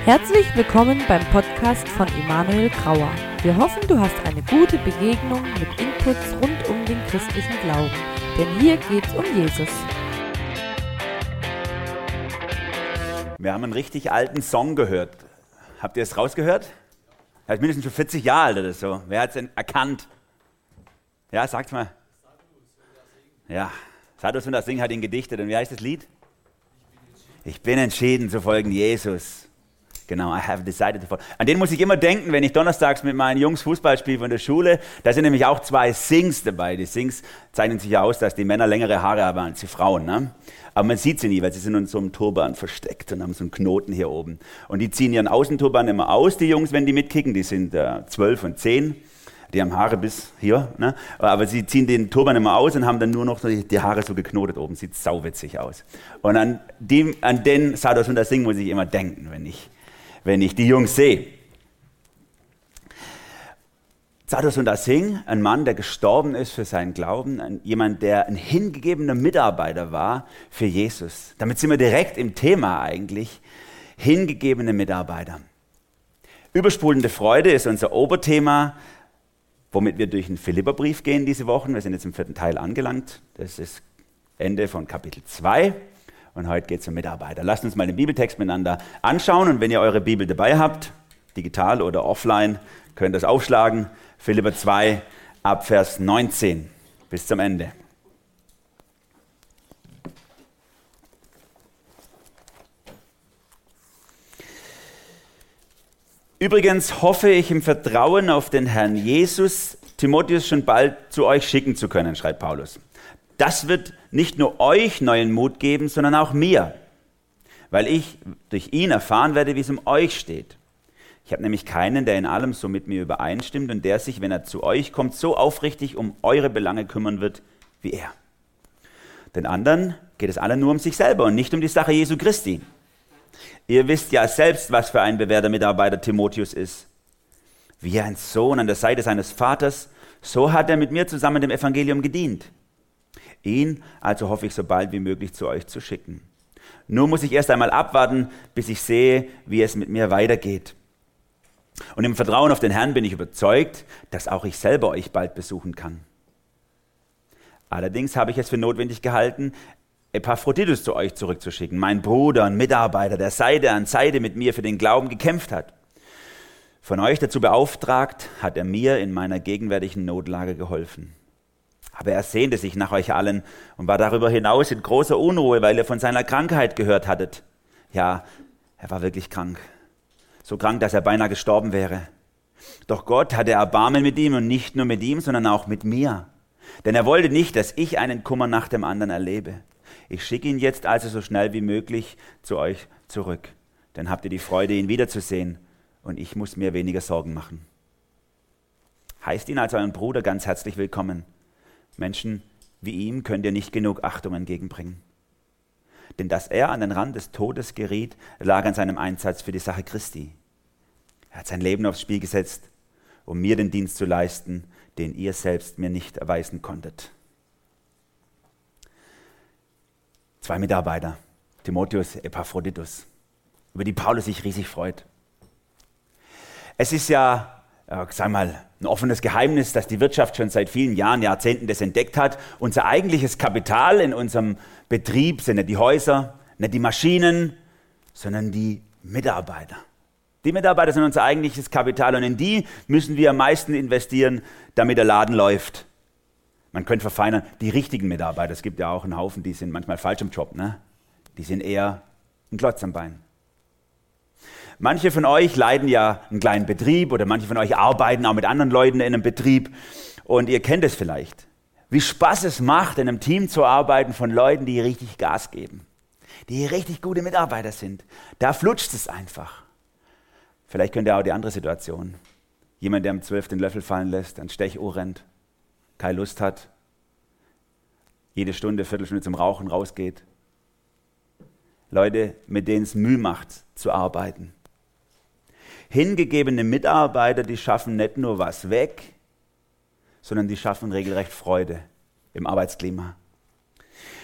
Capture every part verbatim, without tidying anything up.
Herzlich willkommen beim Podcast von Emanuel Grauer. Wir hoffen, du hast eine gute Begegnung mit Inputs rund um den christlichen Glauben. Denn hier geht's um Jesus. Wir haben einen richtig alten Song gehört. Habt ihr es rausgehört? Er ist mindestens schon vierzig Jahre alt oder so. Wer hat es denn erkannt? Ja, sagt's mal. Ja, Sadus und das Sing hat ihn gedichtet. Und wie heißt das Lied? Ich bin entschieden zu folgen Jesus. Genau, I have decided to follow. An den muss ich immer denken, wenn ich donnerstags mit meinen Jungs Fußball spiele von der Schule. Da sind nämlich auch zwei Sings dabei. Die Sings zeichnen sich ja aus, dass die Männer längere Haare haben als die Frauen. Ne? Aber man sieht sie nie, weil sie sind in so einem Turban versteckt und haben so einen Knoten hier oben. Und die ziehen ihren Außenturban immer aus, die Jungs, wenn die mitkicken. Die sind äh, zwölf und zehn. Die haben Haare bis hier. Ne? Aber sie ziehen den Turban immer aus und haben dann nur noch die, die Haare so geknotet oben. Sieht sauwitzig aus. Und an, die, an den Sadus und das Sing muss ich immer denken, wenn ich... wenn ich die Jungs sehe. Sadus und Asing, ein Mann, der gestorben ist für seinen Glauben, ein, jemand, der ein hingegebener Mitarbeiter war für Jesus. Damit sind wir direkt im Thema eigentlich, hingegebene Mitarbeiter. Übersprudelnde Freude ist unser Oberthema, womit wir durch den Philipperbrief gehen diese Woche. Wir sind jetzt im vierten Teil angelangt. Das ist Ende von Kapitel zwei. Und heute geht es um Mitarbeiter. Lasst uns mal den Bibeltext miteinander anschauen. Und wenn ihr eure Bibel dabei habt, digital oder offline, könnt ihr das aufschlagen. Philipper zwei, ab Vers neunzehn bis zum Ende. Übrigens hoffe ich im Vertrauen auf den Herrn Jesus, Timotheus schon bald zu euch schicken zu können, schreibt Paulus. Das wird nicht nur euch neuen Mut geben, sondern auch mir, weil ich durch ihn erfahren werde, wie es um euch steht. Ich habe nämlich keinen, der in allem so mit mir übereinstimmt und der sich, wenn er zu euch kommt, so aufrichtig um eure Belange kümmern wird wie er. Den anderen geht es alle nur um sich selber und nicht um die Sache Jesu Christi. Ihr wisst ja selbst, was für ein bewährter Mitarbeiter Timotheus ist. Wie ein Sohn an der Seite seines Vaters, so hat er mit mir zusammen dem Evangelium gedient. Ihn also hoffe ich so bald wie möglich zu euch zu schicken. Nur muss ich erst einmal abwarten, bis ich sehe, wie es mit mir weitergeht. Und im Vertrauen auf den Herrn bin ich überzeugt, dass auch ich selber euch bald besuchen kann. Allerdings habe ich es für notwendig gehalten, Epaphroditus zu euch zurückzuschicken, mein Bruder und Mitarbeiter, der Seite an Seite mit mir für den Glauben gekämpft hat. Von euch dazu beauftragt, hat er mir in meiner gegenwärtigen Notlage geholfen. Aber er sehnte sich nach euch allen und war darüber hinaus in großer Unruhe, weil ihr von seiner Krankheit gehört hattet. Ja, er war wirklich krank. So krank, dass er beinahe gestorben wäre. Doch Gott hatte Erbarmen mit ihm und nicht nur mit ihm, sondern auch mit mir. Denn er wollte nicht, dass ich einen Kummer nach dem anderen erlebe. Ich schicke ihn jetzt also so schnell wie möglich zu euch zurück. Dann habt ihr die Freude, ihn wiederzusehen und ich muss mir weniger Sorgen machen. Heißt ihn als euren Bruder ganz herzlich willkommen. Menschen wie ihm könnt ihr nicht genug Achtung entgegenbringen. Denn dass er an den Rand des Todes geriet, lag an seinem Einsatz für die Sache Christi. Er hat sein Leben aufs Spiel gesetzt, um mir den Dienst zu leisten, den ihr selbst mir nicht erweisen konntet. Zwei Mitarbeiter, Timotheus, Epaphroditus, über die Paulus sich riesig freut. Es ist ja Ja, sag mal, ein offenes Geheimnis, dass die Wirtschaft schon seit vielen Jahren, Jahrzehnten das entdeckt hat. Unser eigentliches Kapital in unserem Betrieb sind nicht die Häuser, nicht die Maschinen, sondern die Mitarbeiter. Die Mitarbeiter sind unser eigentliches Kapital und in die müssen wir am meisten investieren, damit der Laden läuft. Man könnte verfeinern, die richtigen Mitarbeiter, es gibt ja auch einen Haufen, die sind manchmal falsch im Job, ne? Die sind eher ein Klotz am Bein. Manche von euch leiten ja einen kleinen Betrieb oder manche von euch arbeiten auch mit anderen Leuten in einem Betrieb und ihr kennt es vielleicht. Wie Spaß es macht, in einem Team zu arbeiten von Leuten, die richtig Gas geben, die richtig gute Mitarbeiter sind. Da flutscht es einfach. Vielleicht kennt ihr auch die andere Situation. Jemand, der um zwölf den Löffel fallen lässt, ans Stechuhr rennt, keine Lust hat, jede Stunde, Viertelstunde zum Rauchen rausgeht. Leute, mit denen es Mühe macht, zu arbeiten. Hingegebene Mitarbeiter, die schaffen nicht nur was weg, sondern die schaffen regelrecht Freude im Arbeitsklima.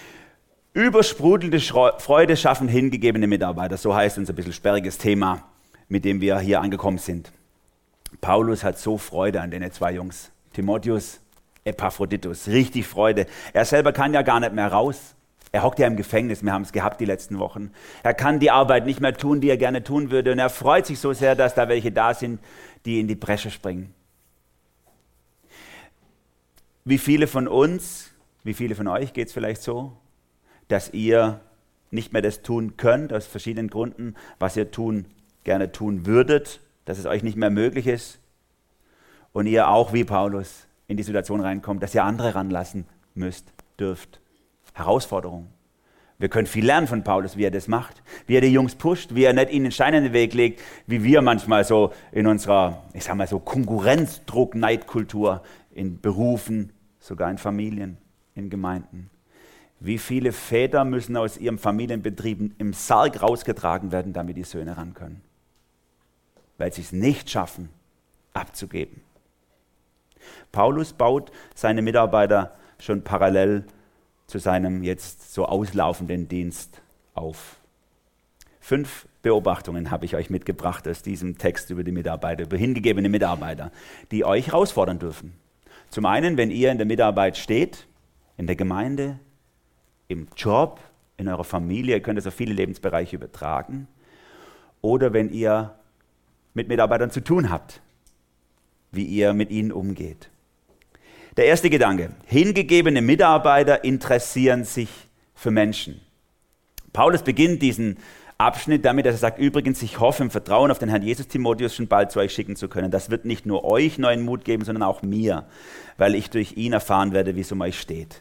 Übersprudelnde Freude schaffen hingegebene Mitarbeiter, so heißt unser bisschen sperriges Thema mit dem wir hier angekommen sind. Paulus hat so Freude an den zwei Jungs, Timotheus, Epaphroditus, richtig Freude. Er selber kann ja gar nicht mehr raus. Er hockt ja im Gefängnis, wir haben es gehabt die letzten Wochen. Er kann die Arbeit nicht mehr tun, die er gerne tun würde. Und er freut sich so sehr, dass da welche da sind, die in die Bresche springen. Wie viele von uns, wie viele von euch geht es vielleicht so, dass ihr nicht mehr das tun könnt, aus verschiedenen Gründen, was ihr tun, gerne tun würdet, dass es euch nicht mehr möglich ist und ihr auch wie Paulus in die Situation reinkommt, dass ihr andere ranlassen müsst, dürft. Herausforderung. Wir können viel lernen von Paulus, wie er das macht, wie er die Jungs pusht, wie er nicht ihnen Steine in den Weg legt, wie wir manchmal so in unserer, ich sag mal so Konkurrenzdruck, Neidkultur in Berufen, sogar in Familien, in Gemeinden. Wie viele Väter müssen aus ihrem Familienbetrieb im Sarg rausgetragen werden, damit die Söhne ran können? Weil sie es nicht schaffen, abzugeben. Paulus baut seine Mitarbeiter schon parallel zu seinem jetzt so auslaufenden Dienst auf. Fünf Beobachtungen habe ich euch mitgebracht aus diesem Text über die Mitarbeiter, über hingegebene Mitarbeiter, die euch herausfordern dürfen. Zum einen, wenn ihr in der Mitarbeit steht, in der Gemeinde, im Job, in eurer Familie, ihr könnt es auf viele Lebensbereiche übertragen, oder wenn ihr mit Mitarbeitern zu tun habt, wie ihr mit ihnen umgeht. Der erste Gedanke, hingegebene Mitarbeiter interessieren sich für Menschen. Paulus beginnt diesen Abschnitt damit, dass er sagt, übrigens, ich hoffe im Vertrauen auf den Herrn Jesus Timotheus schon bald zu euch schicken zu können. Das wird nicht nur euch neuen Mut geben, sondern auch mir, weil ich durch ihn erfahren werde, wie es um euch steht.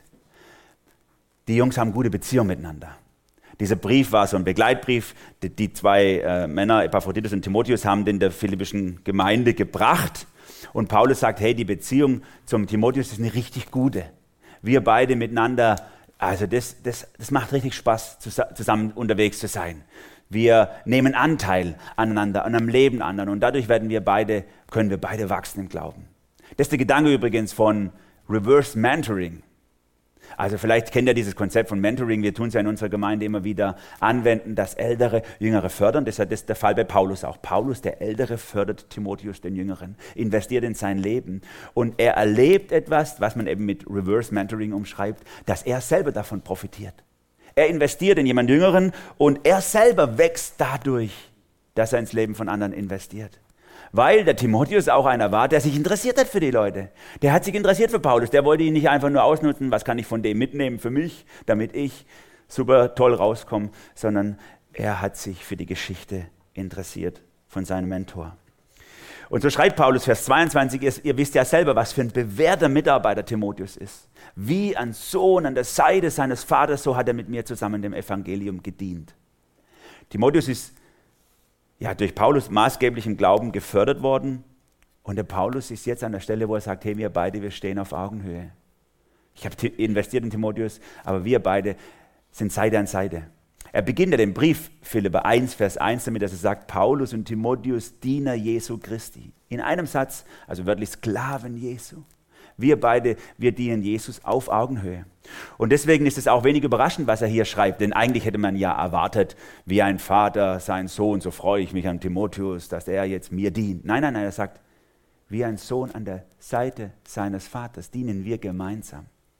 Die Jungs haben gute Beziehungen miteinander. Dieser Brief war so ein Begleitbrief. Die, die zwei äh, Männer, Epaphroditus und Timotheus, haben den der philippischen Gemeinde gebracht. Und Paulus sagt, hey, die Beziehung zum Timotheus ist eine richtig gute. Wir beide miteinander, also das, das, das macht richtig Spaß, zusammen unterwegs zu sein. Wir nehmen Anteil aneinander, an am Leben anderen und dadurch werden wir beide, können wir beide wachsen im Glauben. Das ist der Gedanke übrigens von Reverse Mentoring. Also vielleicht kennt ihr dieses Konzept von Mentoring, wir tun es ja in unserer Gemeinde immer wieder anwenden, dass Ältere Jüngere fördern. Das ist der Fall bei Paulus auch. Paulus, der Ältere, fördert Timotheus, den Jüngeren, investiert in sein Leben. Und er erlebt etwas, was man eben mit Reverse Mentoring umschreibt, dass er selber davon profitiert. Er investiert in jemand Jüngeren und er selber wächst dadurch, dass er ins Leben von anderen investiert. Weil der Timotheus auch einer war, der sich interessiert hat für die Leute. Der hat sich interessiert für Paulus. Der wollte ihn nicht einfach nur ausnutzen, was kann ich von dem mitnehmen für mich, damit ich super toll rauskomme, sondern er hat sich für die Geschichte interessiert von seinem Mentor. Und so schreibt Paulus, Vers zweiundzwanzig, ihr wisst ja selber, was für ein bewährter Mitarbeiter Timotheus ist. Wie ein Sohn an der Seite seines Vaters, so hat er mit mir zusammen dem Evangelium gedient. Timotheus ist ja, durch Paulus maßgeblich im Glauben gefördert worden. Und der Paulus ist jetzt an der Stelle, wo er sagt, hey, wir beide, wir stehen auf Augenhöhe. Ich habe investiert in Timotheus, aber wir beide sind Seite an Seite. Er beginnt ja den Brief, Philipper eins, Vers eins, damit er sagt, Paulus und Timotheus, Diener Jesu Christi. In einem Satz, also wörtlich Sklaven Jesu. Wir beide, wir dienen Jesus auf Augenhöhe. Und deswegen ist es auch wenig überraschend, was er hier schreibt, denn eigentlich hätte man ja erwartet, wie ein Vater seinen Sohn, so freue ich mich an Timotheus, dass er jetzt mir dient. Nein, nein, nein, er sagt, wie ein Sohn an der Seite seines Vaters dienen wir gemeinsam.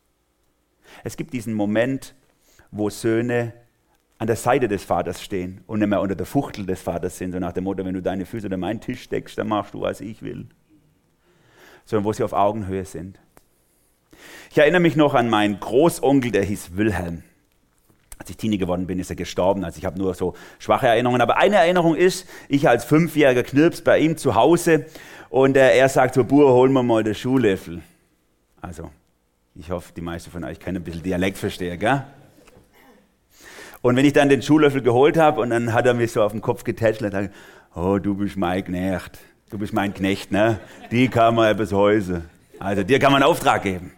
Es gibt diesen Moment, wo Söhne an der Seite des Vaters stehen und nicht mehr unter der Fuchtel des Vaters sind, so nach dem Motto, wenn du deine Füße unter meinen Tisch steckst, dann machst du, was ich will. Sondern wo sie auf Augenhöhe sind. Ich erinnere mich noch an meinen Großonkel, der hieß Wilhelm. Als ich Teenie geworden bin, ist er gestorben. Also ich habe nur so schwache Erinnerungen. Aber eine Erinnerung ist, ich als fünfjähriger Knirps bei ihm zu Hause und äh, er sagt so, Bur, hol mir mal den Schuhlöffel. Also, ich hoffe, die meisten von euch können ein bisschen Dialekt verstehen, gell? Und wenn ich dann den Schuhlöffel geholt habe und dann hat er mich so auf den Kopf getätschelt und gesagt, oh, du bist mein Knecht. Du bist mein Knecht, ne? Die kann man bis heute. Also dir kann man einen Auftrag geben.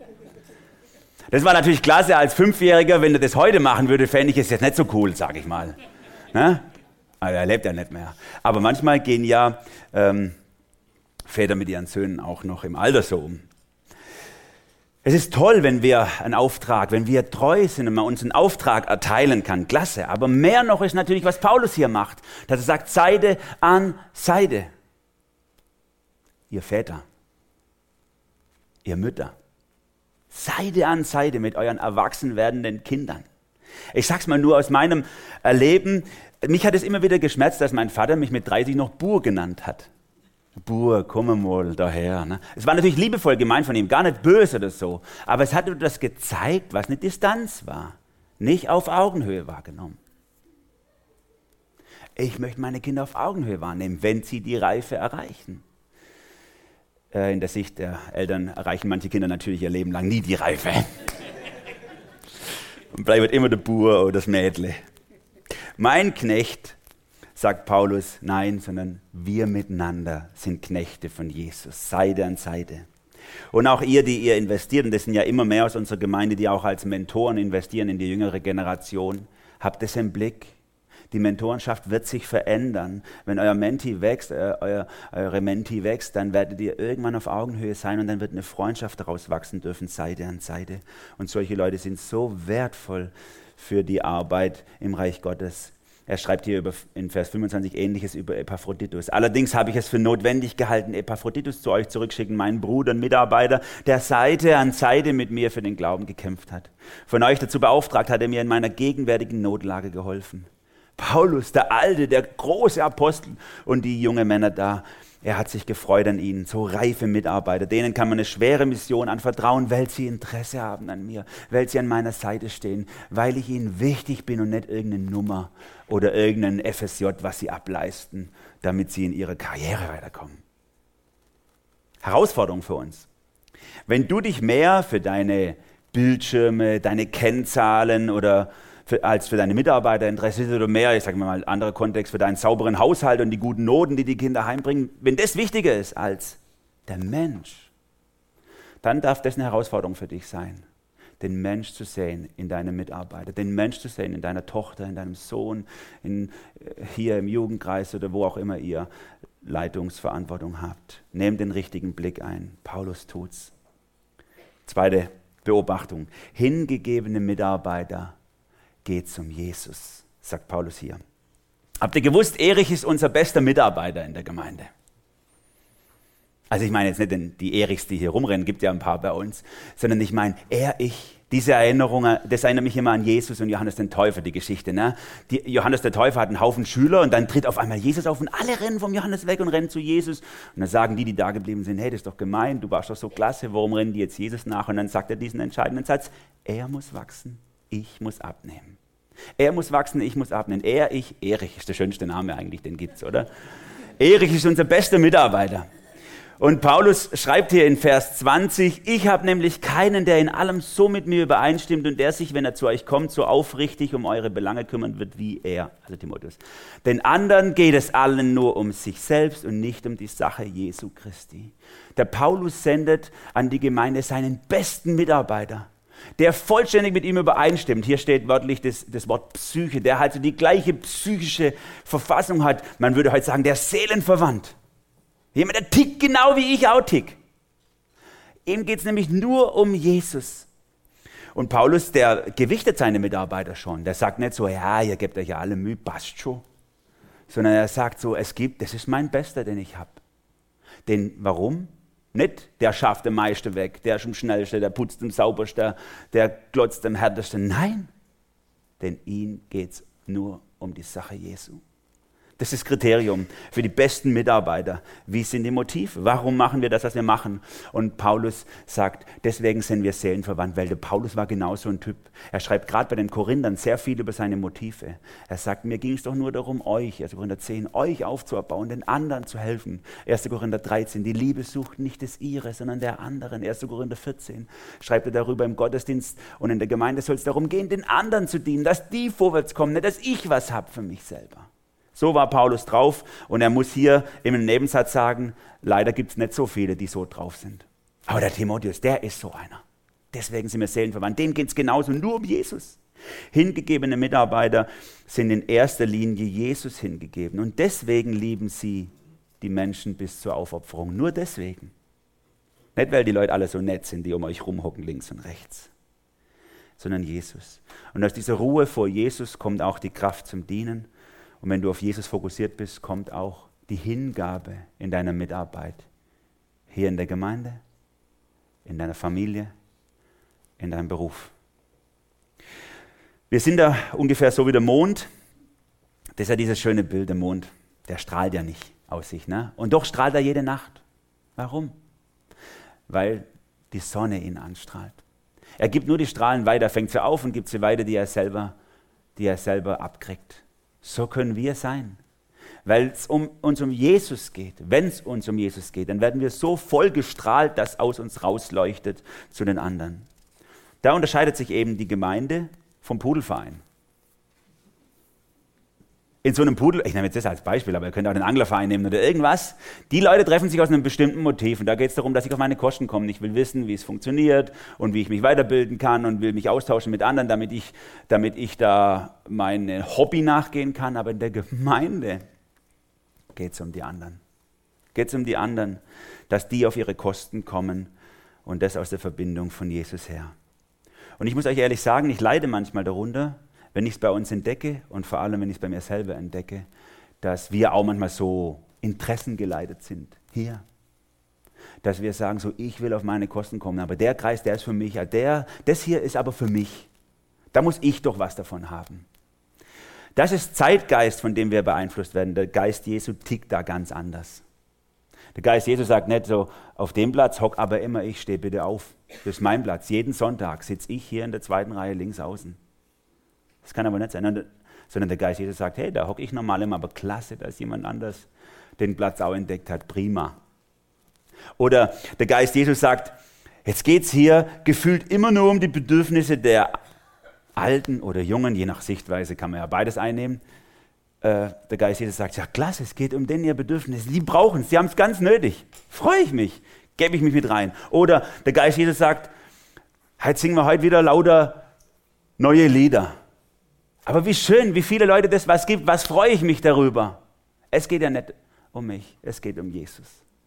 Das war natürlich klasse als Fünfjähriger, wenn er das heute machen würde, fände ich es jetzt nicht so cool, sage ich mal. Ne? Also er lebt ja nicht mehr. Aber manchmal gehen ja ähm, Väter mit ihren Söhnen auch noch im Alter so um. Es ist toll, wenn wir einen Auftrag, wenn wir treu sind und man uns einen Auftrag erteilen kann. Klasse. Aber mehr noch ist natürlich, was Paulus hier macht. Dass er sagt, Seite an Seite. Ihr Väter, ihr Mütter, Seite an Seite mit euren erwachsen werdenden Kindern. Ich sag's mal nur aus meinem Erleben. Mich hat es immer wieder geschmerzt, dass mein Vater mich mit dreißig noch Bur genannt hat. Bur, komm mal daher. Ne? Es war natürlich liebevoll gemeint von ihm, gar nicht böse oder so. Aber es hat das gezeigt, was eine Distanz war. Nicht auf Augenhöhe wahrgenommen. Ich möchte meine Kinder auf Augenhöhe wahrnehmen, wenn sie die Reife erreichen. Äh, in der Sicht der Eltern erreichen manche Kinder natürlich ihr Leben lang nie die Reife. Und bleibt immer der Bur oder das Mädle. Mein Knecht, sagt Paulus, nein, sondern wir miteinander sind Knechte von Jesus, Seite an Seite. Und auch ihr, die ihr investiert, und das sind ja immer mehr aus unserer Gemeinde, die auch als Mentoren investieren in die jüngere Generation, habt es im Blick. Die Mentorenschaft wird sich verändern. Wenn euer Menti wächst, äh, euer, eure Menti wächst, dann werdet ihr irgendwann auf Augenhöhe sein und dann wird eine Freundschaft daraus wachsen dürfen, Seite an Seite. Und solche Leute sind so wertvoll für die Arbeit im Reich Gottes. Er schreibt hier über, in Vers fünfundzwanzig Ähnliches über Epaphroditus. Allerdings habe ich es für notwendig gehalten, Epaphroditus zu euch zurückschicken, meinen Bruder und Mitarbeiter, der Seite an Seite mit mir für den Glauben gekämpft hat. Von euch dazu beauftragt hat er mir in meiner gegenwärtigen Notlage geholfen. Paulus, der Alte, der große Apostel und die jungen Männer da, er hat sich gefreut an ihnen, so reife Mitarbeiter. Denen kann man eine schwere Mission anvertrauen, weil sie Interesse haben an mir, weil sie an meiner Seite stehen, weil ich ihnen wichtig bin und nicht irgendeine Nummer oder irgendein F S J, was sie ableisten, damit sie in ihre Karriere weiterkommen. Herausforderung für uns. Wenn du dich mehr für deine Bildschirme, deine Kennzahlen oder Für, als für deine Mitarbeiter interessierst oder mehr, ich sage mal, anderer Kontext, für deinen sauberen Haushalt und die guten Noten, die die Kinder heimbringen, wenn das wichtiger ist als der Mensch, dann darf das eine Herausforderung für dich sein, den Mensch zu sehen in deinem Mitarbeiter, den Mensch zu sehen in deiner Tochter, in deinem Sohn, in, hier im Jugendkreis oder wo auch immer ihr Leitungsverantwortung habt. Nehmt den richtigen Blick ein. Paulus tut's. Zweite Beobachtung. Hingegebene Mitarbeiter geht zum Jesus, sagt Paulus hier. Habt ihr gewusst, Erich ist unser bester Mitarbeiter in der Gemeinde? Also ich meine jetzt nicht den, die Erichs, die hier rumrennen, gibt ja ein paar bei uns, sondern ich meine er, ich. Diese Erinnerung, das erinnert mich immer an Jesus und Johannes den Täufer, die Geschichte. Ne? Die, Johannes der Täufer hat einen Haufen Schüler und dann tritt auf einmal Jesus auf und alle rennen vom Johannes weg und rennen zu Jesus. Und dann sagen die, die da geblieben sind, hey, das ist doch gemein, du warst doch so klasse, warum rennen die jetzt Jesus nach? Und dann sagt er diesen entscheidenden Satz, er muss wachsen, ich muss abnehmen. Er muss wachsen, ich muss abnehmen. Er, ich, Erich ist der schönste Name eigentlich, den gibt's, oder? Erich ist unser bester Mitarbeiter. Und Paulus schreibt hier in Vers zwanzig, ich habe nämlich keinen, der in allem so mit mir übereinstimmt und der sich, wenn er zu euch kommt, so aufrichtig um eure Belange kümmern wird wie er, also Timotheus. Den anderen geht es allen nur um sich selbst und nicht um die Sache Jesu Christi. Der Paulus sendet an die Gemeinde seinen besten Mitarbeiter, der vollständig mit ihm übereinstimmt. Hier steht wörtlich das, das Wort Psyche, der also die gleiche psychische Verfassung hat. Man würde heute sagen, der ist seelenverwandt. Jemand, der tickt genau wie ich auch tick. Ihm geht es nämlich nur um Jesus. Und Paulus, der gewichtet seine Mitarbeiter schon. Der sagt nicht so, ja, ihr gebt euch ja alle Mühe, passt schon. Sondern er sagt so, es gibt, das ist mein Bester, den ich habe. Den, warum? Nicht, der schafft am meisten weg, der ist am schnellsten, der putzt am saubersten, der glotzt am härtesten. Nein, denn ihm geht es nur um die Sache Jesu. Das ist das Kriterium für die besten Mitarbeiter. Wie sind die Motive? Warum machen wir das, was wir machen? Und Paulus sagt, deswegen sind wir seelenverwandt, weil der Paulus war genauso ein Typ. Er schreibt gerade bei den Korinthern sehr viel über seine Motive. Er sagt, mir ging es doch nur darum, euch, erster Korinther zehn, euch aufzubauen, den anderen zu helfen. erster Korinther dreizehn, die Liebe sucht nicht das ihre, sondern der anderen. erster Korinther vierzehn schreibt er darüber im Gottesdienst und in der Gemeinde soll es darum gehen, den anderen zu dienen, dass die vorwärts kommen, nicht dass ich was habe für mich selber. So war Paulus drauf und er muss hier im Nebensatz sagen, leider gibt es nicht so viele, die so drauf sind. Aber der Timotheus, der ist so einer. Deswegen sind wir seelenverwandt. Dem geht es genauso, nur um Jesus. Hingegebene Mitarbeiter sind in erster Linie Jesus hingegeben und deswegen lieben sie die Menschen bis zur Aufopferung. Nur deswegen. Nicht, weil die Leute alle so nett sind, die um euch rumhocken, links und rechts, sondern Jesus. Und aus dieser Ruhe vor Jesus kommt auch die Kraft zum Dienen. Und wenn du auf Jesus fokussiert bist, kommt auch die Hingabe in deiner Mitarbeit. Hier in der Gemeinde, in deiner Familie, in deinem Beruf. Wir sind da ungefähr so wie der Mond. Das ist ja dieses schöne Bild, der Mond. Der strahlt ja nicht aus sich, ne? Und doch strahlt er jede Nacht. Warum? Weil die Sonne ihn anstrahlt. Er gibt nur die Strahlen weiter, fängt sie auf und gibt sie weiter, die er selber, die er selber abkriegt. So können wir sein. Weil es um, uns um Jesus geht, wenn es uns um Jesus geht, dann werden wir so voll gestrahlt, dass aus uns rausleuchtet zu den anderen. Da unterscheidet sich eben die Gemeinde vom Pudelverein. In so einem Pudel, ich nehme jetzt das als Beispiel, aber ihr könnt auch den Anglerverein nehmen oder irgendwas. Die Leute treffen sich aus einem bestimmten Motiv und da geht es darum, dass ich auf meine Kosten komme. Ich will wissen, wie es funktioniert und wie ich mich weiterbilden kann und will mich austauschen mit anderen, damit ich, damit ich da mein Hobby nachgehen kann. Aber in der Gemeinde geht es um die anderen. Geht es um die anderen, dass die auf ihre Kosten kommen und das aus der Verbindung von Jesus her. Und ich muss euch ehrlich sagen, ich leide manchmal darunter, wenn ich es bei uns entdecke und vor allem, wenn ich es bei mir selber entdecke, dass wir auch manchmal so interessengeleitet sind. Hier. Dass wir sagen, so ich will auf meine Kosten kommen, aber der Kreis, der ist für mich, ja, der, das hier ist aber für mich. Da muss ich doch was davon haben. Das ist Zeitgeist, von dem wir beeinflusst werden. Der Geist Jesu tickt da ganz anders. Der Geist Jesu sagt nicht so, auf dem Platz hock aber immer ich, steh bitte auf. Das ist mein Platz. Jeden Sonntag sitze ich hier in der zweiten Reihe links außen. Das kann aber nicht sein, sondern der Geist Jesus sagt, hey, da hocke ich normal immer, aber klasse, dass jemand anders den Platz auch entdeckt hat, prima. Oder der Geist Jesus sagt, jetzt geht es hier gefühlt immer nur um die Bedürfnisse der Alten oder Jungen, je nach Sichtweise kann man ja beides einnehmen. Äh, der Geist Jesus sagt, ja klasse, es geht um denen ihr Bedürfnisse, die brauchen es, sie haben es ganz nötig, freue ich mich, gebe ich mich mit rein. Oder der Geist Jesus sagt, heute singen wir heute wieder lauter neue Lieder. Aber wie schön, wie viele Leute das was gibt, was freue ich mich darüber. Es geht ja nicht um mich, es geht um Jesus.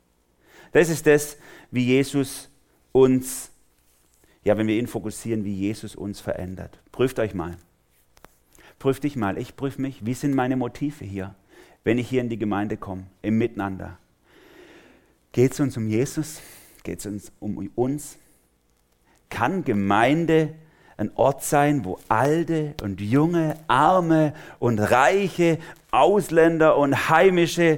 Das ist das, wie Jesus uns, ja, wenn wir ihn fokussieren, wie Jesus uns verändert. Prüft euch mal. Prüft dich mal, ich prüfe mich, wie sind meine Motive hier, wenn ich hier in die Gemeinde komme, im Miteinander. Geht es uns um Jesus? Geht es uns um uns? Kann Gemeinde ein Ort sein, wo Alte und Junge, Arme und Reiche, Ausländer und heimische,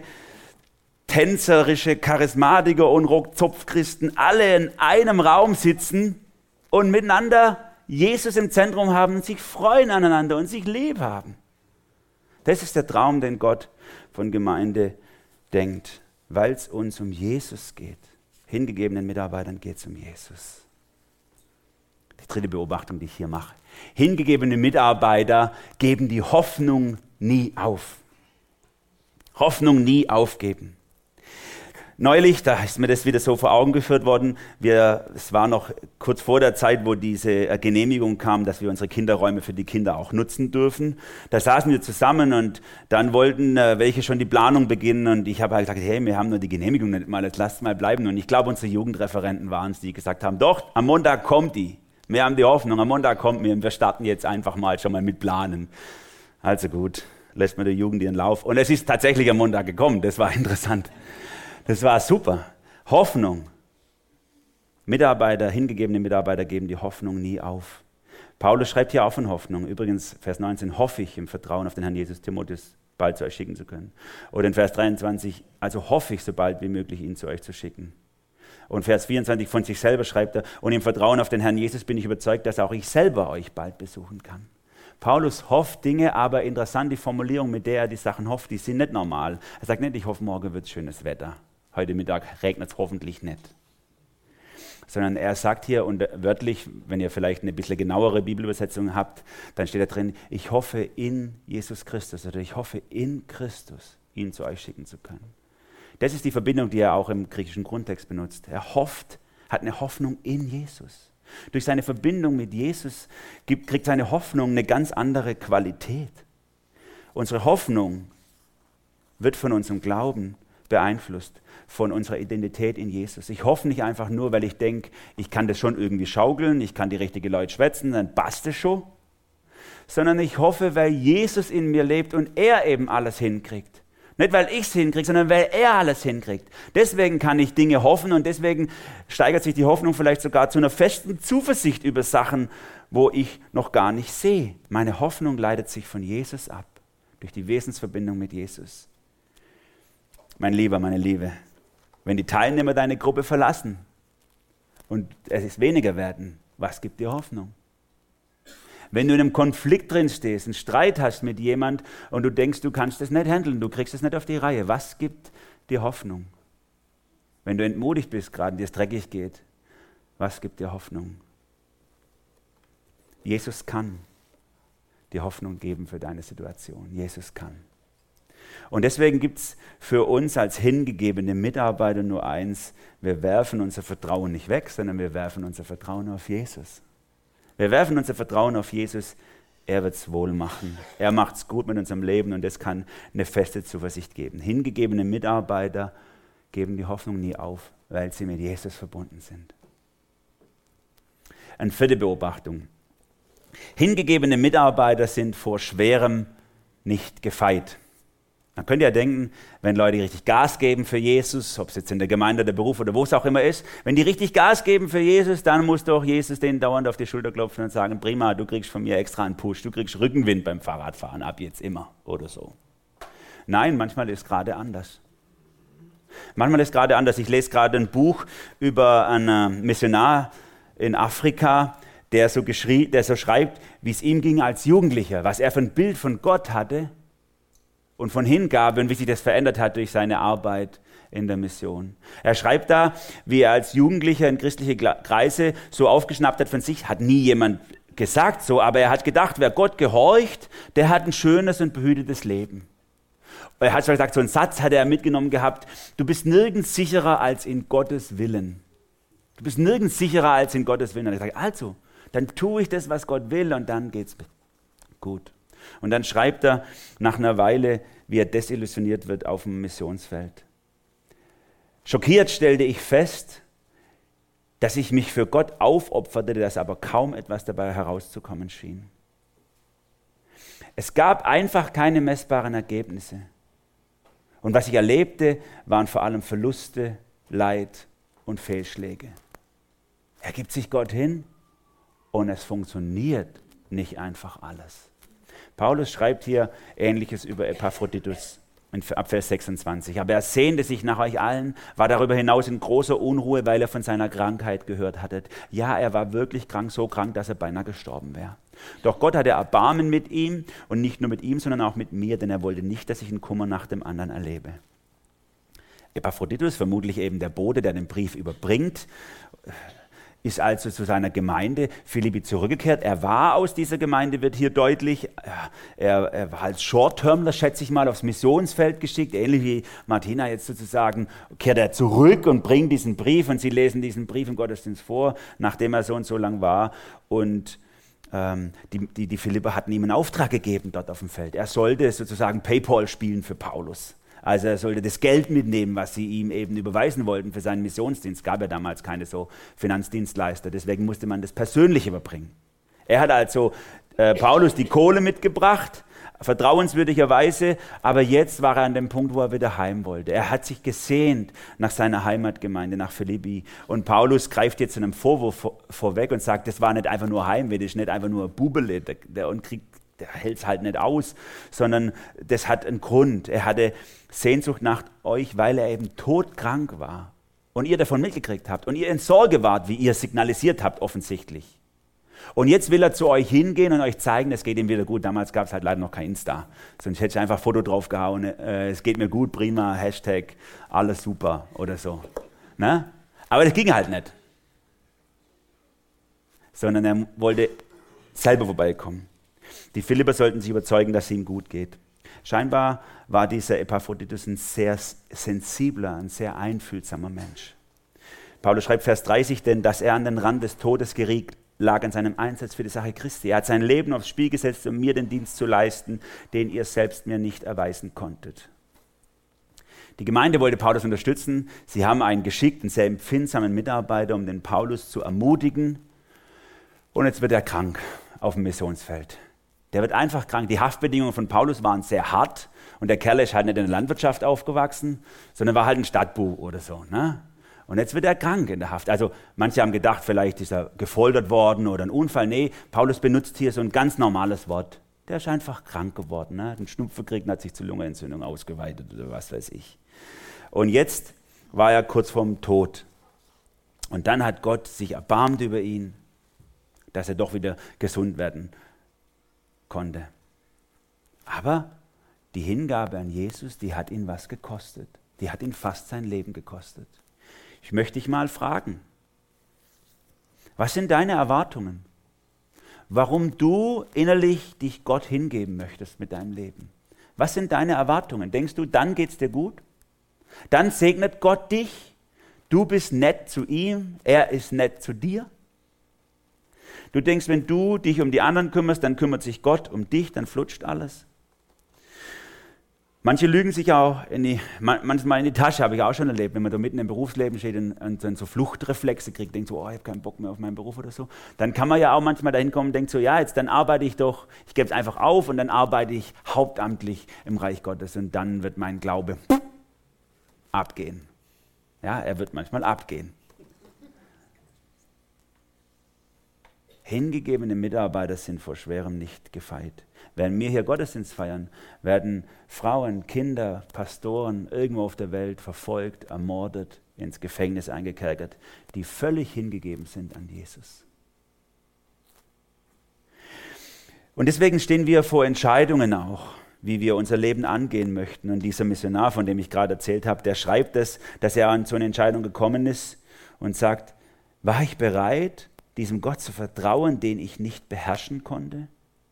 tänzerische Charismatiker und Ruckzupfchristen alle in einem Raum sitzen und miteinander Jesus im Zentrum haben und sich freuen aneinander und sich lieb haben. Das ist der Traum, den Gott von Gemeinde denkt, weil es uns um Jesus geht. Hingegebenen Mitarbeitern geht es um Jesus. Die dritte Beobachtung, die ich hier mache. Hingegebene Mitarbeiter geben die Hoffnung nie auf. Hoffnung nie aufgeben. Neulich, da ist mir das wieder so vor Augen geführt worden, wir, es war noch kurz vor der Zeit, wo diese Genehmigung kam, dass wir unsere Kinderräume für die Kinder auch nutzen dürfen. Da saßen wir zusammen und dann wollten äh, welche schon die Planung beginnen und ich habe halt gesagt, hey, wir haben nur die Genehmigung nicht mal, jetzt lasst mal bleiben. Und ich glaube, unsere Jugendreferenten waren es, die gesagt haben, doch, am Montag kommt die. Wir haben die Hoffnung, am Montag kommt mir und wir starten jetzt einfach mal schon mal mit Planen. Also gut, lässt man der Jugend ihren Lauf. Und es ist tatsächlich am Montag gekommen, das war interessant. Das war super. Hoffnung. Mitarbeiter, hingegebene Mitarbeiter geben die Hoffnung nie auf. Paulus schreibt hier auch von Hoffnung. Übrigens, Vers neunzehn, hoffe ich im Vertrauen auf den Herrn Jesus Timotheus bald zu euch schicken zu können. Oder in Vers dreiundzwanzig, also hoffe ich, so bald wie möglich ihn zu euch zu schicken. Und Vers vierundzwanzig, von sich selber schreibt er, und im Vertrauen auf den Herrn Jesus bin ich überzeugt, dass auch ich selber euch bald besuchen kann. Paulus hofft Dinge, aber interessant die Formulierung, mit der er die Sachen hofft, die sind nicht normal. Er sagt nicht, ich hoffe, morgen wird schönes Wetter. Heute Mittag regnet es hoffentlich nicht. Sondern er sagt hier, und wörtlich, wenn ihr vielleicht eine bisschen genauere Bibelübersetzung habt, dann steht da drin, ich hoffe in Jesus Christus oder ich hoffe in Christus, ihn zu euch schicken zu können. Das ist die Verbindung, die er auch im griechischen Grundtext benutzt. Er hofft, hat eine Hoffnung in Jesus. Durch seine Verbindung mit Jesus gibt, kriegt seine Hoffnung eine ganz andere Qualität. Unsere Hoffnung wird von unserem Glauben beeinflusst von unserer Identität in Jesus. Ich hoffe nicht einfach nur, weil ich denke, ich kann das schon irgendwie schaukeln, ich kann die richtigen Leute schwätzen, dann passt es schon. Sondern ich hoffe, weil Jesus in mir lebt und er eben alles hinkriegt. Nicht, weil ich es hinkriege, sondern weil er alles hinkriegt. Deswegen kann ich Dinge hoffen und deswegen steigert sich die Hoffnung vielleicht sogar zu einer festen Zuversicht über Sachen, wo ich noch gar nicht sehe. Meine Hoffnung leitet sich von Jesus ab, durch die Wesensverbindung mit Jesus. Mein Lieber, meine Liebe, wenn die Teilnehmer deine Gruppe verlassen und es ist weniger werden, was gibt dir Hoffnung? Wenn du in einem Konflikt drin stehst, einen Streit hast mit jemand und du denkst, du kannst das nicht handeln, du kriegst es nicht auf die Reihe, was gibt dir Hoffnung? Wenn du entmutigt bist, gerade dir es dreckig geht, was gibt dir Hoffnung? Jesus kann dir Hoffnung geben für deine Situation. Jesus kann. Und deswegen gibt es für uns als hingegebene Mitarbeiter nur eins: Wir werfen unser Vertrauen nicht weg, sondern wir werfen unser Vertrauen auf Jesus. Wir werfen unser Vertrauen auf Jesus, er wird es wohl machen. Er macht es gut mit unserem Leben und das kann eine feste Zuversicht geben. Hingegebene Mitarbeiter geben die Hoffnung nie auf, weil sie mit Jesus verbunden sind. Eine vierte Beobachtung. Hingegebene Mitarbeiter sind vor Schwerem nicht gefeit. Man könnte ja denken, wenn Leute richtig Gas geben für Jesus, ob es jetzt in der Gemeinde, der Beruf oder wo es auch immer ist, wenn die richtig Gas geben für Jesus, dann muss doch Jesus denen dauernd auf die Schulter klopfen und sagen, prima, du kriegst von mir extra einen Push, du kriegst Rückenwind beim Fahrradfahren, ab jetzt immer oder so. Nein, manchmal ist es gerade anders. Manchmal ist es gerade anders. Ich lese gerade ein Buch über einen Missionar in Afrika, der so, geschrie, der so schreibt, wie es ihm ging als Jugendlicher, was er für ein Bild von Gott hatte und von Hingabe und wie sich das verändert hat durch seine Arbeit in der Mission. Er schreibt da, wie er als Jugendlicher in christliche Kreise so aufgeschnappt hat von sich, hat nie jemand gesagt so, aber er hat gedacht, wer Gott gehorcht, der hat ein schönes und behütetes Leben. Er hat schon gesagt, so einen Satz hat er mitgenommen gehabt, du bist nirgends sicherer als in Gottes Willen. Du bist nirgends sicherer als in Gottes Willen. Und er sagt, also, dann tue ich das, was Gott will und dann geht's gut. Und dann schreibt er nach einer Weile, wie er desillusioniert wird auf dem Missionsfeld. Schockiert stellte ich fest, dass ich mich für Gott aufopferte, dass aber kaum etwas dabei herauszukommen schien. Es gab einfach keine messbaren Ergebnisse. Und was ich erlebte, waren vor allem Verluste, Leid und Fehlschläge. Er gibt sich Gott hin und es funktioniert nicht einfach alles. Paulus schreibt hier Ähnliches über Epaphroditus ab Vers sechsundzwanzig. Aber er sehnte sich nach euch allen, war darüber hinaus in großer Unruhe, weil er von seiner Krankheit gehört hatte. Ja, er war wirklich krank, so krank, dass er beinahe gestorben wäre. Doch Gott hatte Erbarmen mit ihm und nicht nur mit ihm, sondern auch mit mir, denn er wollte nicht, dass ich einen Kummer nach dem anderen erlebe. Epaphroditus, vermutlich eben der Bote, der den Brief überbringt, ist also zu seiner Gemeinde Philippi zurückgekehrt. Er war aus dieser Gemeinde, wird hier deutlich. Er, er war als Short-Termler, schätze ich mal, aufs Missionsfeld geschickt, ähnlich wie Martina jetzt sozusagen, kehrt er zurück und bringt diesen Brief und sie lesen diesen Brief im Gottesdienst vor, nachdem er so und so lang war. Und ähm, die, die, die Philipper hatten ihm einen Auftrag gegeben dort auf dem Feld. Er sollte sozusagen PayPal spielen für Paulus. Also er sollte das Geld mitnehmen, was sie ihm eben überweisen wollten für seinen Missionsdienst. Es gab ja damals keine so Finanzdienstleister, deswegen musste man das persönlich überbringen. Er hat also äh, Paulus die Kohle mitgebracht, vertrauenswürdigerweise, aber jetzt war er an dem Punkt, wo er wieder heim wollte. Er hat sich gesehnt nach seiner Heimatgemeinde, nach Philippi. Und Paulus greift jetzt einem Vorwurf vor, vorweg und sagt, das war nicht einfach nur Heimweh, das ist nicht einfach nur ein Bubele, der, der und kriegt der hält es halt nicht aus, sondern das hat einen Grund. Er hatte Sehnsucht nach euch, weil er eben todkrank war und ihr davon mitgekriegt habt und ihr in Sorge wart, wie ihr signalisiert habt offensichtlich. Und jetzt will er zu euch hingehen und euch zeigen, es geht ihm wieder gut. Damals gab es halt leider noch kein Insta, sonst hätte ich einfach ein Foto draufgehauen, äh, es geht mir gut, prima, Hashtag, alles super oder so. Na? Aber das ging halt nicht. Sondern er wollte selber vorbeikommen. Die Philipper sollten sich überzeugen, dass es ihm gut geht. Scheinbar war dieser Epaphroditus ein sehr sensibler, ein sehr einfühlsamer Mensch. Paulus schreibt Vers dreißig, denn dass er an den Rand des Todes geriet, lag an seinem Einsatz für die Sache Christi. Er hat sein Leben aufs Spiel gesetzt, um mir den Dienst zu leisten, den ihr selbst mir nicht erweisen konntet. Die Gemeinde wollte Paulus unterstützen. Sie haben einen geschickten, sehr empfindsamen Mitarbeiter, um den Paulus zu ermutigen. Und jetzt wird er krank auf dem Missionsfeld. Der wird einfach krank. Die Haftbedingungen von Paulus waren sehr hart. Und der Kerl ist halt nicht in der Landwirtschaft aufgewachsen, sondern war halt ein Stadtbub oder so. Ne? Und jetzt wird er krank in der Haft. Also manche haben gedacht, vielleicht ist er gefoltert worden oder ein Unfall. Nee, Paulus benutzt hier so ein ganz normales Wort. Der ist einfach krank geworden. Ne? Hat einen Schnupfen gekriegt und hat sich zur Lungenentzündung ausgeweitet oder was weiß ich. Und jetzt war er kurz vorm Tod. Und dann hat Gott sich erbarmt über ihn, dass er doch wieder gesund werden konnte. Aber die Hingabe an Jesus, die hat ihn was gekostet. Die hat ihn fast sein Leben gekostet. Ich möchte dich mal fragen, was sind deine Erwartungen? Warum du innerlich dich Gott hingeben möchtest mit deinem Leben? Was sind deine Erwartungen? Denkst du, dann geht's dir gut? Dann segnet Gott dich? Du bist nett zu ihm, er ist nett zu dir? Du denkst, wenn du dich um die anderen kümmerst, dann kümmert sich Gott um dich, dann flutscht alles. Manche lügen sich auch in die, manchmal in die Tasche, habe ich auch schon erlebt, wenn man da mitten im Berufsleben steht und, und dann so Fluchtreflexe kriegt, denkt so, oh, ich habe keinen Bock mehr auf meinen Beruf oder so. Dann kann man ja auch manchmal dahin kommen und denkt so, ja, jetzt dann arbeite ich doch, ich gebe es einfach auf und dann arbeite ich hauptamtlich im Reich Gottes und dann wird mein Glaube abgehen. Ja, er wird manchmal abgehen. Hingegebene Mitarbeiter sind vor Schwerem nicht gefeit. Während wir hier Gottesdienst feiern, werden Frauen, Kinder, Pastoren irgendwo auf der Welt verfolgt, ermordet, ins Gefängnis eingekerkert, die völlig hingegeben sind an Jesus. Und deswegen stehen wir vor Entscheidungen auch, wie wir unser Leben angehen möchten. Und dieser Missionar, von dem ich gerade erzählt habe, der schreibt es, dass er an so eine Entscheidung gekommen ist und sagt, war ich bereit, diesem Gott zu vertrauen, den ich nicht beherrschen konnte?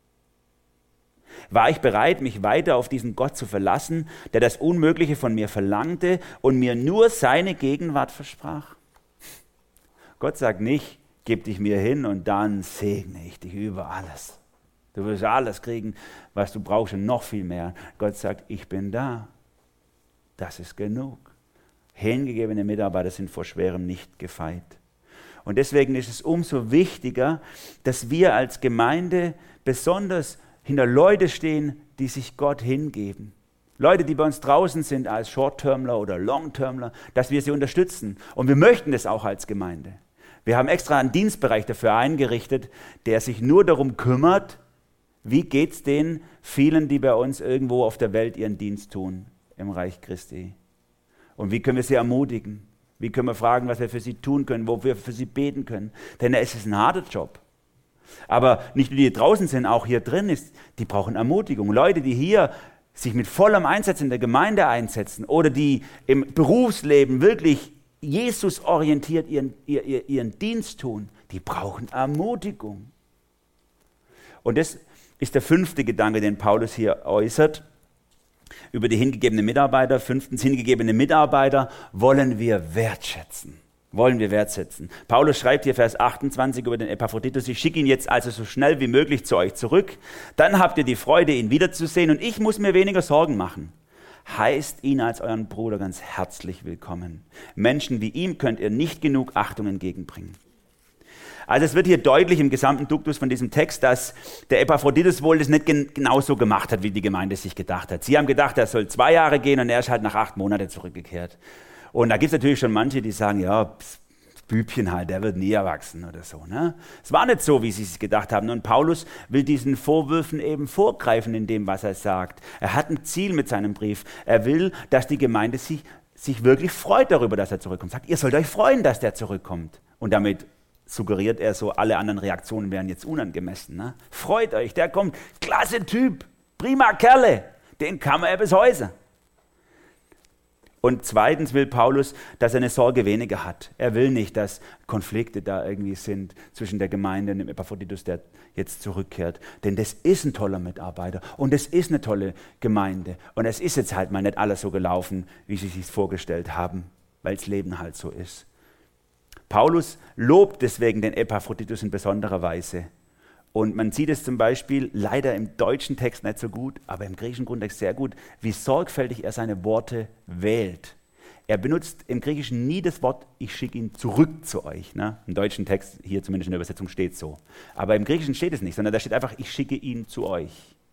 War ich bereit, mich weiter auf diesen Gott zu verlassen, der das Unmögliche von mir verlangte und mir nur seine Gegenwart versprach? Gott sagt nicht, gib dich mir hin und dann segne ich dich über alles. Du wirst alles kriegen, was du brauchst und noch viel mehr. Gott sagt, ich bin da. Das ist genug. Hingegebene Mitarbeiter sind vor Schwerem nicht gefeit. Und deswegen ist es umso wichtiger, dass wir als Gemeinde besonders hinter Leute stehen, die sich Gott hingeben. Leute, die bei uns draußen sind als Short-Termler oder Long-Termler, dass wir sie unterstützen. Und wir möchten das auch als Gemeinde. Wir haben extra einen Dienstbereich dafür eingerichtet, der sich nur darum kümmert, wie geht es den vielen, die bei uns irgendwo auf der Welt ihren Dienst tun im Reich Christi. Und wie können wir sie ermutigen? Wie können wir fragen, was wir für sie tun können, wo wir für sie beten können? Denn es ist ein harter Job. Aber nicht nur die, die draußen sind, auch hier drin ist, die brauchen Ermutigung. Leute, die hier sich mit vollem Einsatz in der Gemeinde einsetzen oder die im Berufsleben wirklich Jesus orientiert ihren, ihren, ihren Dienst tun, die brauchen Ermutigung. Und das ist der fünfte Gedanke, den Paulus hier äußert. Über die hingegebenen Mitarbeiter. Fünftens, hingegebene Mitarbeiter wollen wir wertschätzen. Wollen wir wertschätzen. Paulus schreibt hier Vers achtundzwanzig über den Epaphroditus, ich schicke ihn jetzt also so schnell wie möglich zu euch zurück. Dann habt ihr die Freude, ihn wiederzusehen und ich muss mir weniger Sorgen machen. Heißt ihn als euren Bruder ganz herzlich willkommen. Menschen wie ihm könnt ihr nicht genug Achtung entgegenbringen. Also es wird hier deutlich im gesamten Duktus von diesem Text, dass der Epaphroditus wohl das nicht gen- genauso gemacht hat, wie die Gemeinde sich gedacht hat. Sie haben gedacht, er soll zwei Jahre gehen und er ist halt nach acht Monaten zurückgekehrt. Und da gibt es natürlich schon manche, die sagen, ja, das Bübchen halt, der wird nie erwachsen oder so. Ne? Es war nicht so, wie sie es gedacht haben. Und Paulus will diesen Vorwürfen eben vorgreifen in dem, was er sagt. Er hat ein Ziel mit seinem Brief. Er will, dass die Gemeinde sich, sich wirklich freut darüber, dass er zurückkommt. Sagt, ihr sollt euch freuen, dass der zurückkommt. Und damit suggeriert er so, alle anderen Reaktionen wären jetzt unangemessen. Ne? Freut euch, der kommt, klasse Typ, prima Kerle, den kann man ja bis heute. Und zweitens will Paulus, dass er eine Sorge weniger hat. Er will nicht, dass Konflikte da irgendwie sind zwischen der Gemeinde und dem Epaphroditus, der jetzt zurückkehrt. Denn das ist ein toller Mitarbeiter und es ist eine tolle Gemeinde. Und es ist jetzt halt mal nicht alles so gelaufen, wie sie sich vorgestellt haben, weil das Leben halt so ist. Paulus lobt deswegen den Epaphroditus in besonderer Weise. Und man sieht es zum Beispiel leider im deutschen Text nicht so gut, aber im griechischen Grundtext sehr gut, wie sorgfältig er seine Worte wählt. Er benutzt im Griechischen nie das Wort, ich schicke ihn zurück zu euch. Ne? Im deutschen Text, hier zumindest in der Übersetzung, steht es so. Aber im Griechischen steht es nicht, sondern da steht einfach, ich schicke ihn zu euch.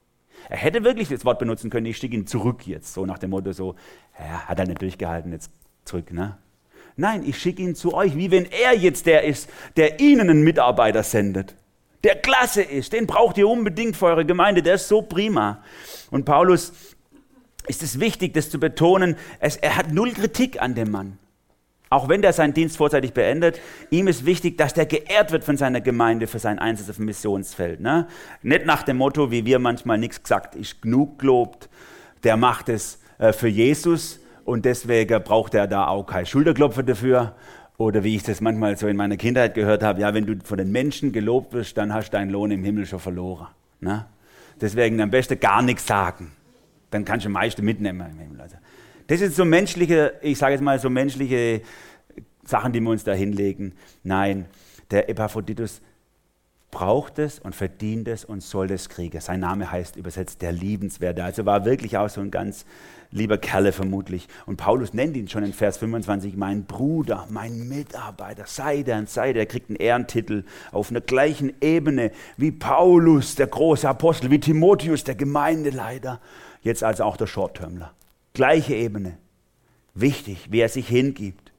Er hätte wirklich das Wort benutzen können, ich schicke ihn zurück jetzt, so nach dem Motto so, ja, hat er nicht durchgehalten, jetzt zurück, ne? Nein, ich schicke ihn zu euch, wie wenn er jetzt der ist, der ihnen einen Mitarbeiter sendet. Der klasse ist, den braucht ihr unbedingt für eure Gemeinde, der ist so prima. Und Paulus ist es wichtig, das zu betonen, es, er hat null Kritik an dem Mann. Auch wenn der seinen Dienst vorzeitig beendet, ihm ist wichtig, dass der geehrt wird von seiner Gemeinde für seinen Einsatz auf dem Missionsfeld. Ne? Nicht nach dem Motto, wie wir manchmal nichts gesagt, ist genug gelobt, der macht es äh, für Jesus und deswegen braucht er da auch kein Schulterklopfer dafür. Oder wie ich das manchmal so in meiner Kindheit gehört habe, ja, wenn du von den Menschen gelobt wirst, dann hast du deinen Lohn im Himmel schon verloren. Ne? Deswegen am besten gar nichts sagen. Dann kannst du am meisten mitnehmen im Himmel. Also, das sind so menschliche, ich sage jetzt mal so menschliche Sachen, die wir uns da hinlegen. Nein, der Epaphroditus braucht es und verdient es und soll es kriegen. Sein Name heißt übersetzt der Liebenswerte. Also war wirklich auch so ein ganz lieber Kerle vermutlich. Und Paulus nennt ihn schon in Vers fünfundzwanzig, mein Bruder, mein Mitarbeiter, sei der und sei der. Er kriegt einen Ehrentitel auf einer gleichen Ebene wie Paulus, der große Apostel, wie Timotheus, der Gemeindeleiter. Jetzt also auch der Short-Termler. Gleiche Ebene. Wichtig, wie er sich hingibt.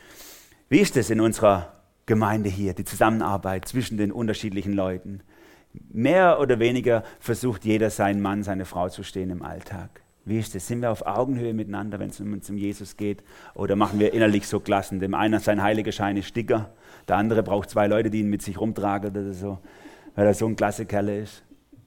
Wie ist es in unserer Gemeinde hier, die Zusammenarbeit zwischen den unterschiedlichen Leuten? Mehr oder weniger versucht jeder, sein Mann, seine Frau zu stehen im Alltag. Wie ist es? Sind wir auf Augenhöhe miteinander, wenn es um uns um Jesus geht? Oder machen wir innerlich so Klassen? Dem einen sein heiliger Schein ist dicker, der andere braucht zwei Leute, die ihn mit sich rumtragen oder so, weil er so ein klasse Kerl ist.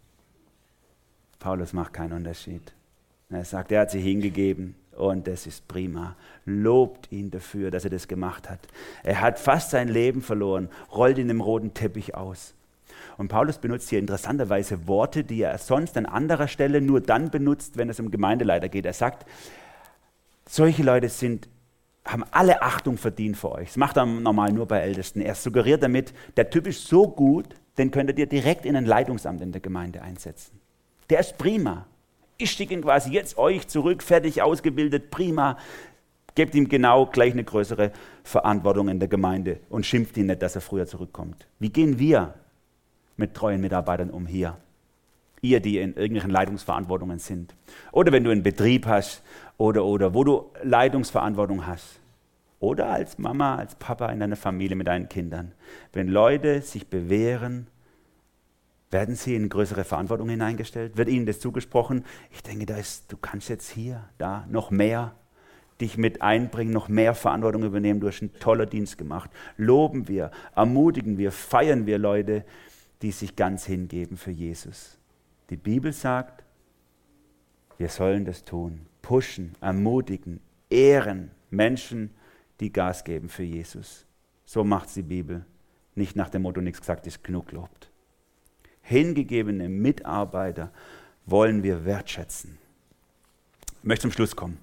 Paulus macht keinen Unterschied. Er sagt, er hat sich hingegeben und das ist prima. Lobt ihn dafür, dass er das gemacht hat. Er hat fast sein Leben verloren, rollt ihn im roten Teppich aus. Und Paulus benutzt hier interessanterweise Worte, die er sonst an anderer Stelle nur dann benutzt, wenn es um Gemeindeleiter geht. Er sagt, solche Leute sind, haben alle Achtung verdient für euch. Das macht er normal nur bei Ältesten. Er suggeriert damit, der Typ ist so gut, den könnt ihr direkt in ein Leitungsamt in der Gemeinde einsetzen. Der ist prima. Ich schicke ihn quasi jetzt euch zurück, fertig ausgebildet, prima. Gebt ihm genau gleich eine größere Verantwortung in der Gemeinde und schimpft ihn nicht, dass er früher zurückkommt. Wie gehen wir mit treuen Mitarbeitern um hier? Ihr, die in irgendwelchen Leitungsverantwortungen sind. Oder wenn du einen Betrieb hast oder, oder wo du Leitungsverantwortung hast. Oder als Mama, als Papa in deiner Familie mit deinen Kindern. Wenn Leute sich bewähren, werden sie in größere Verantwortung hineingestellt? Wird ihnen das zugesprochen? Ich denke, da ist, du kannst jetzt hier, da noch mehr dich mit einbringen, noch mehr Verantwortung übernehmen. Du hast einen tollen Dienst gemacht. Loben wir, ermutigen wir, feiern wir Leute, die sich ganz hingeben für Jesus. Die Bibel sagt, wir sollen das tun. Pushen, ermutigen, ehren Menschen, die Gas geben für Jesus. So macht es die Bibel. Nicht nach dem Motto, nichts gesagt ist genug gelobt. Hingegebene Mitarbeiter wollen wir wertschätzen. Ich möchte zum Schluss kommen.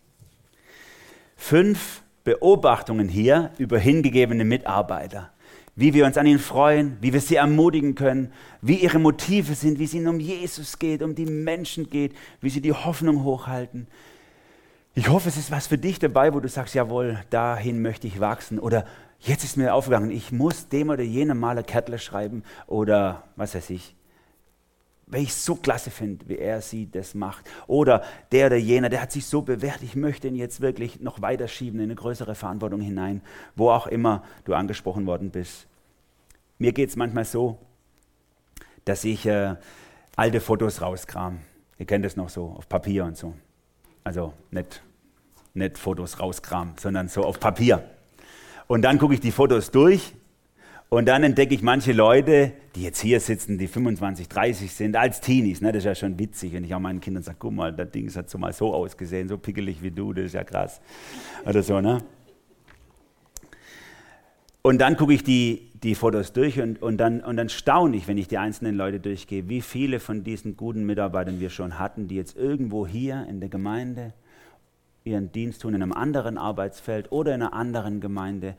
Fünf Beobachtungen hier über hingegebene Mitarbeiter. Wie wir uns an ihnen freuen, wie wir sie ermutigen können, wie ihre Motive sind, wie es ihnen um Jesus geht, um die Menschen geht, wie sie die Hoffnung hochhalten. Ich hoffe, es ist was für dich dabei, wo du sagst, jawohl, dahin möchte ich wachsen. Oder jetzt ist mir aufgegangen, ich muss dem oder jenem Maler Kärtler schreiben oder was weiß ich. Weil ich es so klasse finde, wie er sie das macht. Oder der oder jener, der hat sich so bewährt, ich möchte ihn jetzt wirklich noch weiter schieben in eine größere Verantwortung hinein, wo auch immer du angesprochen worden bist. Mir geht es manchmal so, dass ich äh, alte Fotos rauskram. Ihr kennt das noch so, auf Papier und so. Also nicht, nicht Fotos rauskram, sondern so auf Papier. Und dann gucke ich die Fotos durch und dann entdecke ich manche Leute, die jetzt hier sitzen, die fünfundzwanzig, dreißig sind, als Teenies. Ne? Das ist ja schon witzig, wenn ich auch meinen Kindern sage, guck mal, das Ding hat so mal so ausgesehen, so pickelig wie du, das ist ja krass. Oder so, ne? Und dann gucke ich die, die Fotos durch und, und, dann, und dann staune ich, wenn ich die einzelnen Leute durchgehe, wie viele von diesen guten Mitarbeitern wir schon hatten, die jetzt irgendwo hier in der Gemeinde ihren Dienst tun, in einem anderen Arbeitsfeld oder in einer anderen Gemeinde,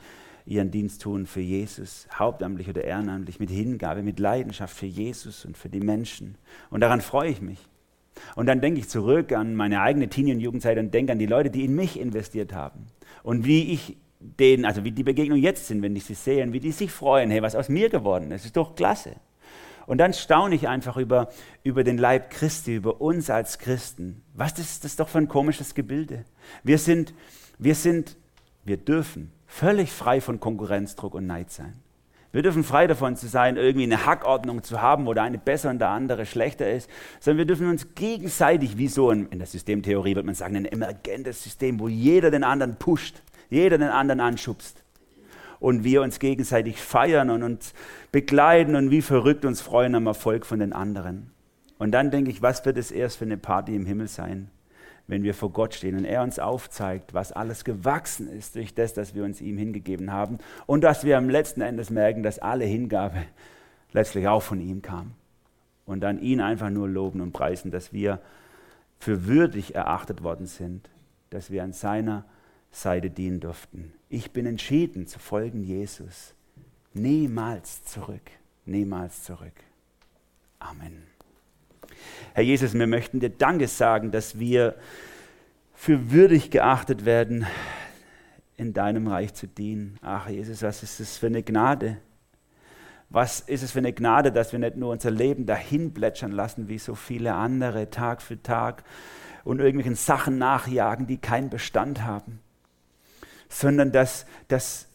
ihren Dienst tun für Jesus, hauptamtlich oder ehrenamtlich, mit Hingabe, mit Leidenschaft für Jesus und für die Menschen. Und daran freue ich mich. Und dann denke ich zurück an meine eigene Teenie- und Jugendzeit und denke an die Leute, die in mich investiert haben. Und wie ich denen, also wie die Begegnungen jetzt sind, wenn ich sie sehe, und wie die sich freuen, hey, was aus mir geworden ist, ist doch klasse. Und dann staune ich einfach über, über den Leib Christi, über uns als Christen. Was ist das doch für ein komisches Gebilde? Wir sind, wir sind, wir dürfen völlig frei von Konkurrenzdruck und Neid sein. Wir dürfen frei davon zu sein, irgendwie eine Hackordnung zu haben, wo der eine besser und der andere schlechter ist, sondern wir dürfen uns gegenseitig, wie so ein, in der Systemtheorie würde man sagen, ein emergentes System, wo jeder den anderen pusht, jeder den anderen anschubst. Und wir uns gegenseitig feiern und uns begleiten und wie verrückt uns freuen am Erfolg von den anderen. Und dann denke ich, was wird es erst für eine Party im Himmel sein, wenn wir vor Gott stehen und er uns aufzeigt, was alles gewachsen ist durch das, dass wir uns ihm hingegeben haben und dass wir am letzten Endes merken, dass alle Hingabe letztlich auch von ihm kam. Und dann ihn einfach nur loben und preisen, dass wir für würdig erachtet worden sind, dass wir an seiner Seite dienen durften. Ich bin entschieden zu folgen Jesus. Niemals zurück, niemals zurück. Amen. Herr Jesus, wir möchten dir Danke sagen, dass wir für würdig geachtet werden, in deinem Reich zu dienen. Ach Jesus, was ist das für eine Gnade? Was ist es für eine Gnade, dass wir nicht nur unser Leben dahin plätschern lassen, wie so viele andere, Tag für Tag, und irgendwelchen Sachen nachjagen, die keinen Bestand haben, sondern dass, dass,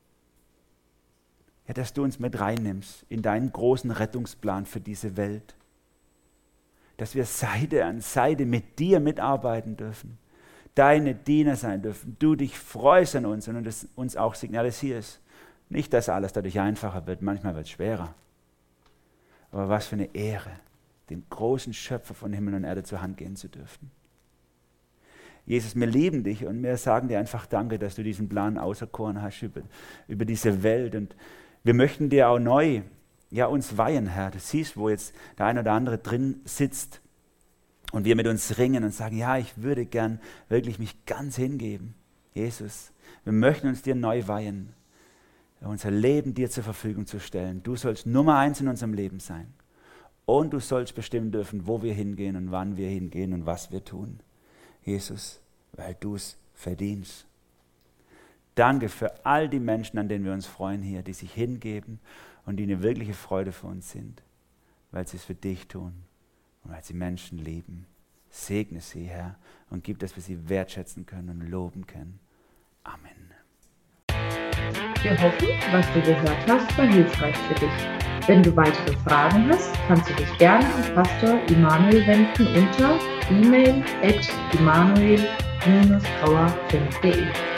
ja, dass du uns mit reinnimmst in deinen großen Rettungsplan für diese Welt. Dass wir Seite an Seite mit dir mitarbeiten dürfen, deine Diener sein dürfen, du dich freust an uns und es uns auch signalisierst. Nicht, dass alles dadurch einfacher wird, manchmal wird es schwerer. Aber was für eine Ehre, den großen Schöpfer von Himmel und Erde zur Hand gehen zu dürfen. Jesus, wir lieben dich und wir sagen dir einfach Danke, dass du diesen Plan auserkoren hast über, über diese Welt. Und wir möchten dir auch neu ja, uns weihen, Herr. Du siehst, wo jetzt der eine oder andere drin sitzt und wir mit uns ringen und sagen, ja, ich würde gern wirklich mich ganz hingeben. Jesus, wir möchten uns dir neu weihen, unser Leben dir zur Verfügung zu stellen. Du sollst Nummer eins in unserem Leben sein. Und du sollst bestimmen dürfen, wo wir hingehen und wann wir hingehen und was wir tun. Jesus, weil du es verdienst. Danke für all die Menschen, an denen wir uns freuen hier, die sich hingeben und die eine wirkliche Freude für uns sind, weil sie es für dich tun und weil sie Menschen lieben. Segne sie, Herr, und gib, dass wir sie wertschätzen können und loben können. Amen. Wir hoffen, was du gehört hast, war hilfreich für dich. Wenn du weitere Fragen hast, kannst du dich gerne an Pastor Immanuel wenden unter e mail at immanuel dash grauer punkt de.